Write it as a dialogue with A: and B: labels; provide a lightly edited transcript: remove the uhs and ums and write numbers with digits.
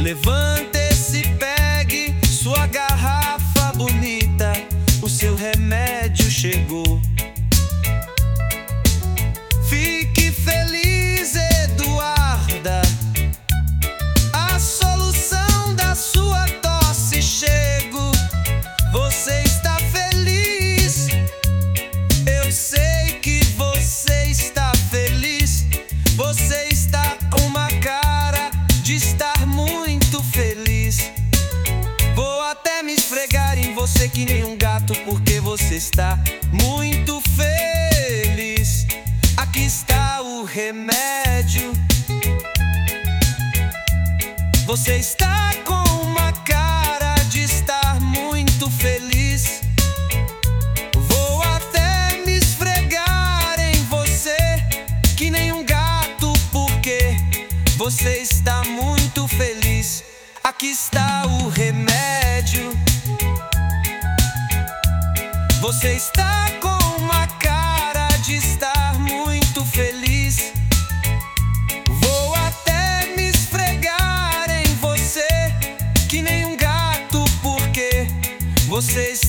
A: Levante-se, pegue sua garrafa bonita, o seu remédio chegou. Fique feliz, Eduarda, a solução da sua tosse chegou. Você está feliz, eu sei que você está feliz. Você está com uma cara de estar muito feliz. Vou até me esfregar em você que nem um gato, porque você está muito feliz. Aqui está o remédio. Você está com uma cara de estar muito feliz. Vou até me esfregar em você que nem um gato, porque você está muito feliz. Aqui está o remédio. Você está com uma cara de estar muito feliz. Vou até me esfregar em você que nem um gato, porque você está